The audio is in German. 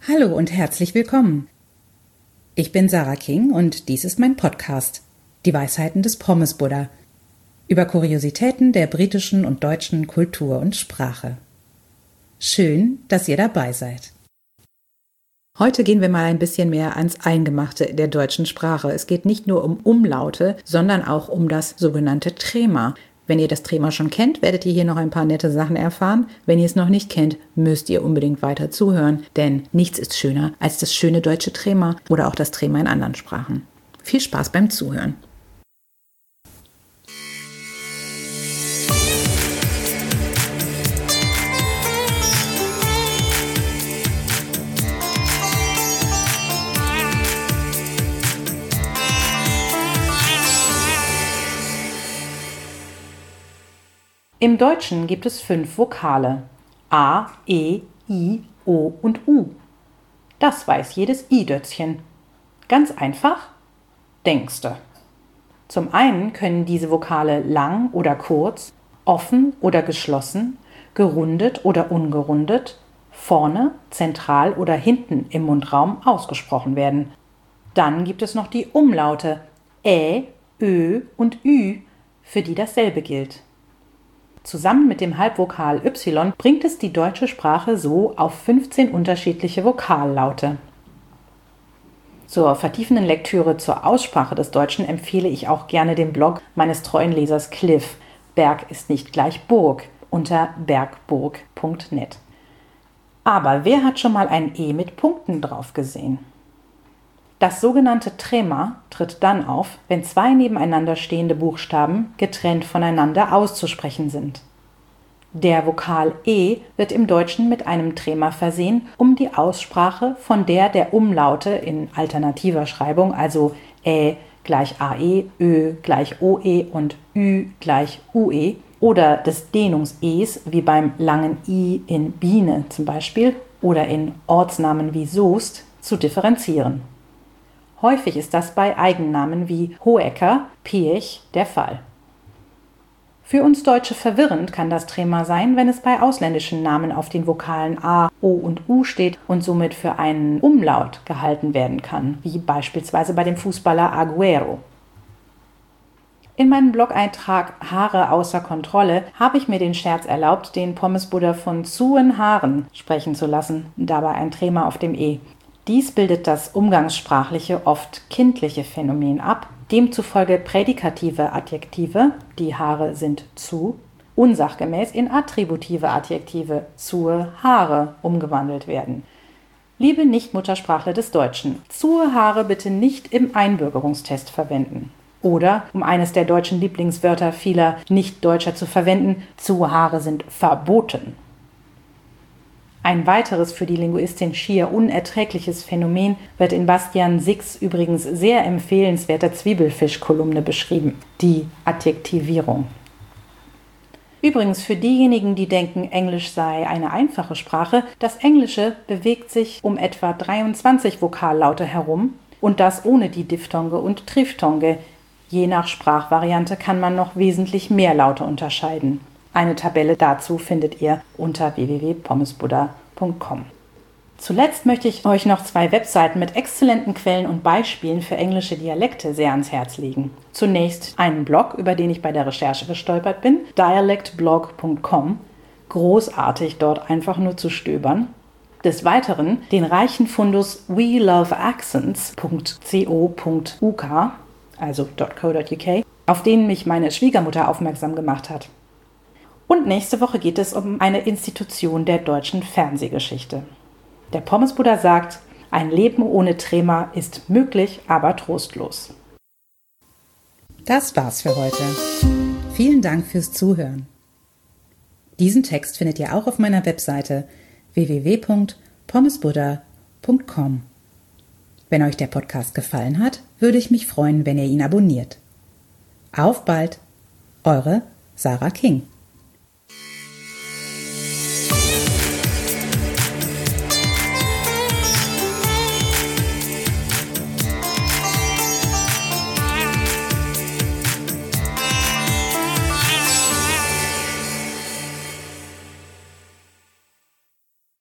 Hallo und herzlich willkommen. Ich bin Sarah King und dies ist mein Podcast, die Weisheiten des Pommes-Buddha, über Kuriositäten der britischen und deutschen Kultur und Sprache. Schön, dass ihr dabei seid. Heute gehen wir mal ein bisschen mehr ans Eingemachte der deutschen Sprache. Es geht nicht nur um Umlaute, sondern auch um das sogenannte Trema. Wenn ihr das Trema schon kennt, werdet ihr hier noch ein paar nette Sachen erfahren. Wenn ihr es noch nicht kennt, müsst ihr unbedingt weiter zuhören, denn nichts ist schöner als das schöne deutsche Trema oder auch das Trema in anderen Sprachen. Viel Spaß beim Zuhören. Im Deutschen gibt es 5 Vokale: A, E, I, O und U. Das weiß jedes I-Dötzchen. Ganz einfach? Denkste. Zum einen können diese Vokale lang oder kurz, offen oder geschlossen, gerundet oder ungerundet, vorne, zentral oder hinten im Mundraum ausgesprochen werden. Dann gibt es noch die Umlaute Ä, Ö und Ü, für die dasselbe gilt. Zusammen mit dem Halbvokal Y bringt es die deutsche Sprache so auf 15 unterschiedliche Vokallaute. Zur vertiefenden Lektüre zur Aussprache des Deutschen empfehle ich auch gerne den Blog meines treuen Lesers Cliff, Berg ist nicht gleich Burg, unter bergburg.net. Aber wer hat schon mal ein E mit Punkten drauf gesehen? Das sogenannte Trema tritt dann auf, wenn 2 nebeneinander stehende Buchstaben getrennt voneinander auszusprechen sind. Der Vokal E wird im Deutschen mit einem Trema versehen, um die Aussprache von der Umlaute in alternativer Schreibung, also Ä gleich AE, Ö gleich OE und Ü gleich UE, oder des Dehnungs-Es, wie beim langen I in Biene zum Beispiel, oder in Ortsnamen wie Soest, zu differenzieren. Häufig ist das bei Eigennamen wie Hohecker, Piech der Fall. Für uns Deutsche verwirrend kann das Trema sein, wenn es bei ausländischen Namen auf den Vokalen A, O und U steht und somit für einen Umlaut gehalten werden kann, wie beispielsweise bei dem Fußballer Agüero. In meinem Blog-Eintrag Haare außer Kontrolle habe ich mir den Scherz erlaubt, den Pommes-Buddha von zuen Haaren sprechen zu lassen, dabei ein Trema auf dem E. Dies bildet das umgangssprachliche, oft kindliche Phänomen ab, demzufolge prädikative Adjektive, die Haare sind zu, unsachgemäß in attributive Adjektive, zue Haare, umgewandelt werden. Liebe Nicht-Muttersprachler des Deutschen, zue Haare bitte nicht im Einbürgerungstest verwenden. Oder, um eines der deutschen Lieblingswörter vieler Nicht-Deutscher zu verwenden, zue Haare sind verboten. Ein weiteres für die Linguistin schier unerträgliches Phänomen wird in Bastian Sicks übrigens sehr empfehlenswerter Zwiebelfisch-Kolumne beschrieben: die Adjektivierung. Übrigens für diejenigen, die denken, Englisch sei eine einfache Sprache, das Englische bewegt sich um etwa 23 Vokallaute herum und das ohne die Diphthonge und Triphthonge. Je nach Sprachvariante kann man noch wesentlich mehr Laute unterscheiden. Eine Tabelle dazu findet ihr unter www.pommesbuddha.com. Zuletzt möchte ich euch noch 2 Webseiten mit exzellenten Quellen und Beispielen für englische Dialekte sehr ans Herz legen. Zunächst einen Blog, über den ich bei der Recherche gestolpert bin, dialectblog.com. Großartig, dort einfach nur zu stöbern. Des Weiteren den reichen Fundus weloveaccents.co.uk, also .co.uk, auf den mich meine Schwiegermutter aufmerksam gemacht hat. Und nächste Woche geht es um eine Institution der deutschen Fernsehgeschichte. Der Pommes-Buddha sagt, ein Leben ohne Trema ist möglich, aber trostlos. Das war's für heute. Vielen Dank fürs Zuhören. Diesen Text findet ihr auch auf meiner Webseite www.pommesbuddha.com. Wenn euch der Podcast gefallen hat, würde ich mich freuen, wenn ihr ihn abonniert. Auf bald, eure Sarah King.